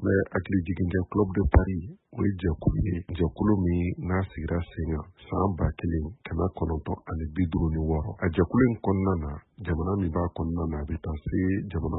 filɛ hakili jiginkɛ Club de Paris o ye jɛkulu ye jɛkulu min n'a sigira sen kan san 1956 a jɛkulu in kɔnɔna na jamana min b'a kɔnɔna na a bɛ taa se jamana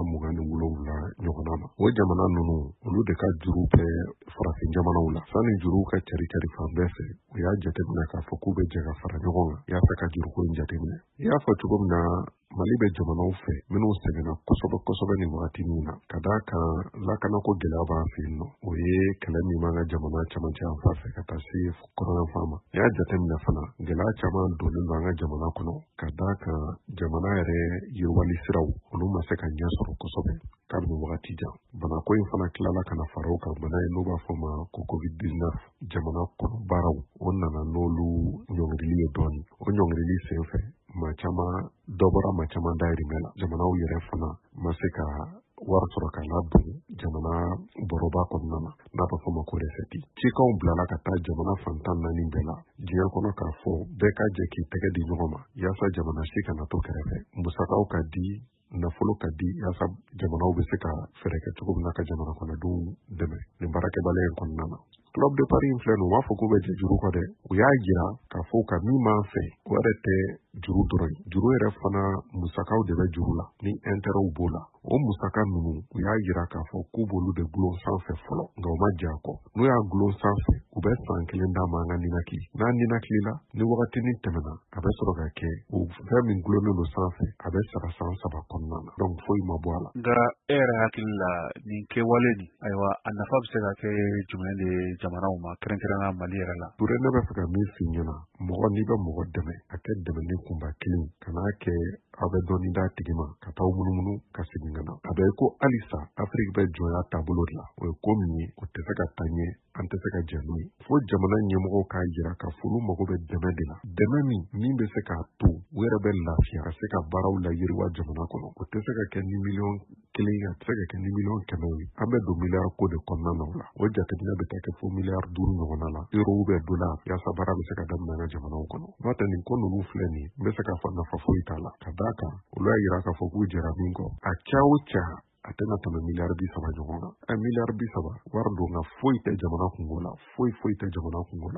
27 ɲɔgɔnna ma. O jamana ninnu olu de ka juru bɛ farafin jamanaw la sanni juruw ka cari fan bɛɛ fɛ u y'a jateminɛ k'a fɔ k'u bɛ jɛ ka fara ɲɔgɔn kan yaasa ka juruko in jateminɛ. I y'a fɔ cogo min na Mali bɛ jamanaw fɛ minnu sɛgɛnna kosɛbɛ ni wagati min na ka d'a kan lakanako gɛlɛya b'an fɛ yen nɔ o ye kɛlɛ min b'an ka jamana camancɛ yanfan fɛ ka taa se kɔrɔnyanfan ma. N'i y'a jateminɛ fana gɛlɛya caman donnen don an ka jamana kɔnɔ ka d'a kan jamana yɛrɛ yiriwali siraw olu ma se ka ɲɛ sɔrɔ kosɛbɛ kabini wagati jan. Banako in fana tilala ka na fara o kan bana ye n'o b'a fɔ ma ko COVID-19 jamana kɔnɔ baaraw o nana n'olu ɲɔngirili ye dɔɔni. O ɲɔngirili senfɛ maa caman dɔ bɔra maa caman dahirimɛ la. Jamanaw yɛrɛ fana ma se ka wari sɔrɔ ka ladon jamana bɔrɔba kɔnɔna na n'a b'a fɔ ma ko recette. Cikaw bilala ka taa jamana fantan 4 bɛɛ la diɲɛ kɔnɔ k'a fɔ bɛɛ ka jɛ k'i tɛgɛ di ɲɔgɔn ma yaasa jamana si kana to kɛrɛfɛ. Musakaw ka di nafolo ka di yaasa jamanaw bɛ se ka fɛɛrɛ kɛ cogo min na ka jamana kɔnɔdenw dɛmɛ nin baarakɛbaliya in kɔnɔna na. Club de Paris in filɛ nin u b'a fɔ k'u bɛ jɛ juru kɔ dɛ u y'a jira k'a fɔ ka min b'an fɛ o yɛrɛ tɛ juru dɔrɔn ye. Juru yɛrɛ fana musakaw de bɛ juru la ni intérêt b'o la. O musaka ninnu u y'a jira k'a fɔ k'u b'olu de gulon sanfɛ fɔlɔ nka u ma jɛ a kɔ. N'u y'a gulon sanfɛ u bɛ san 1 d'a ma an ka ninakili. N'a ninakili la ni wagatinin tɛmɛna a bɛ sɔrɔ ka kɛ o fɛn min gulonnen don sanfɛ a bɛ sara san 3 kɔnɔna na. Donc foyi ma bɔ a la. Nka e yɛrɛ hakili la nin kɛwale nin ayiwa a nafa bɛ se ka kɛ jumɛn de jamanaw ma kɛrɛnkɛrɛnnenya Mali yɛrɛ la. Toure ne bɛ fɛ ka min f'i ɲɛna mɔgɔ n'i bɛ mɔgɔ dɛmɛ a kɛ dɛmɛni kunba kelen ka n'a kɛ aw bɛ dɔɔnin d'a tigi ma ka taa munumunu ka segin ka na. A bɛ ko halisa Afiriki bɛ jɔnya taabolo de la o ye ko min ye o tɛ se ka taa ɲɛ an tɛ se ka jɛ n'o ye. Fo jamana ɲɛmɔgɔw k'a jira ka fɔ olu mago bɛ dɛmɛ de la. Dɛmɛ min bɛ se k'a to u yɛrɛ bɛ lafiya ka se ka baaraw la yiriwa jamana kɔnɔ. O tɛ se ka kɛ ni 1,000,000 a tɛ se ka kɛ ni 1,100,000 ye. An bɛ don miliyari ko de kɔnɔna na o la. O jateminɛ bɛ taa kɛ fo miliyari 5 ɲɔgɔnna la. Euro bɛ dola yaasa baara bɛ se ka daminɛ an ka jamanaw kɔnɔ. N'o tɛ nin ko ninnu filɛ nin n bɛ se k'a fɔ nafa foyi t'a la. Ka d'a kan olu y'a jira k'a fɔ k'u jɛra min kɔ a caya o caya a tɛna tɛmɛ miliyari 30 ɲɔgɔn kan. Miliyari 30 wari don nka foyi tɛ jamana kungo la foyi tɛ jamana kungo la.